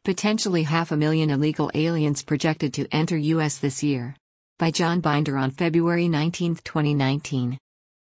Potentially 500,000 illegal aliens projected to enter U.S. this year. By John Binder on February 19, 2019.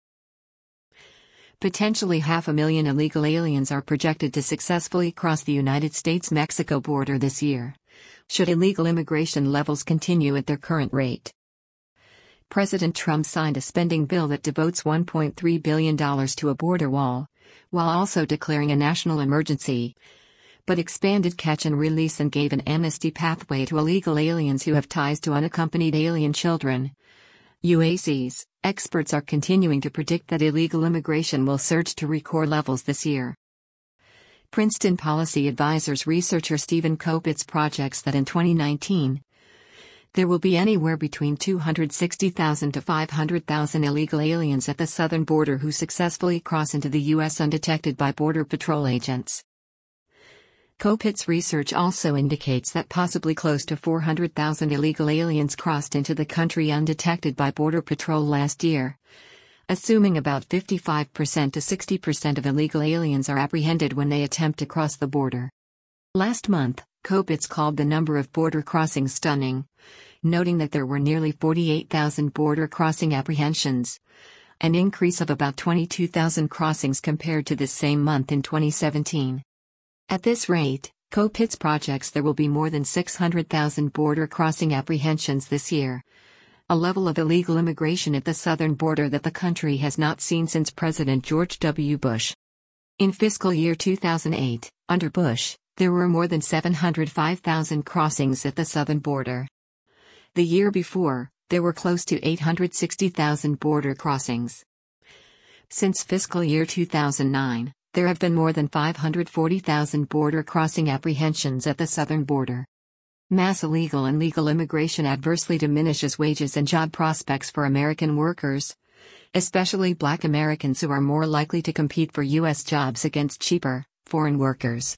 Potentially 500,000 illegal aliens are projected to successfully cross the United States-Mexico border this year, should illegal immigration levels continue at their current rate. President Trump signed a spending bill that devotes $1.3 billion to a border wall, while also declaring a national emergency, but expanded catch and release and gave an amnesty pathway to illegal aliens who have ties to unaccompanied alien children. UACs, experts are continuing to predict that illegal immigration will surge to record levels this year. Princeton Policy Advisors researcher Stephen Kopitz projects that in 2019, there will be anywhere between 260,000 to 500,000 illegal aliens at the southern border who successfully cross into the U.S. undetected by Border Patrol agents. Kopitz research also indicates that possibly close to 400,000 illegal aliens crossed into the country undetected by Border Patrol last year, assuming about 55% to 60% of illegal aliens are apprehended when they attempt to cross the border. Last month, Kopitz called the number of border crossings stunning, noting that there were nearly 48,000 border crossing apprehensions, an increase of about 22,000 crossings compared to this same month in 2017. At this rate, Kopitz projects there will be more than 600,000 border crossing apprehensions this year, a level of illegal immigration at the southern border that the country has not seen since President George W. Bush. In fiscal year 2008, under Bush, there were more than 705,000 crossings at the southern border. The year before, there were close to 860,000 border crossings. Since fiscal year 2009, there have been more than 540,000 border crossing apprehensions at the southern border. Mass illegal and legal immigration adversely diminishes wages and job prospects for American workers, especially Black Americans who are more likely to compete for U.S. jobs against cheaper, foreign workers.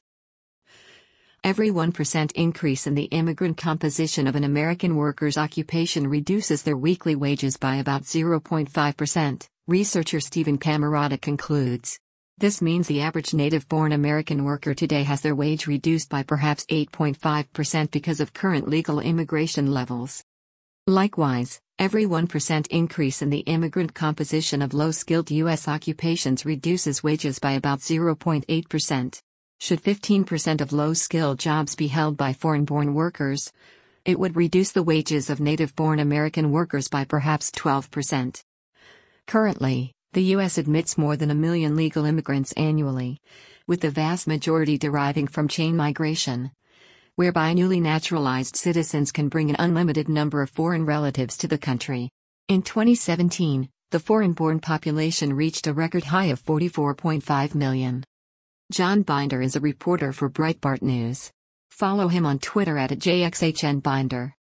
Every 1% increase in the immigrant composition of an American worker's occupation reduces their weekly wages by about 0.5%, researcher Stephen Camarota concludes. This means the average native-born American worker today has their wage reduced by perhaps 8.5% because of current legal immigration levels. Likewise, every 1% increase in the immigrant composition of low-skilled U.S. occupations reduces wages by about 0.8%. Should 15% of low-skilled jobs be held by foreign-born workers, it would reduce the wages of native-born American workers by perhaps 12%. Currently, the U.S. admits more than 1 million legal immigrants annually, with the vast majority deriving from chain migration, whereby newly naturalized citizens can bring an unlimited number of foreign relatives to the country. In 2017, the foreign-born population reached a record high of 44.5 million. John Binder is a reporter for Breitbart News. Follow him on Twitter @JXHNBinder.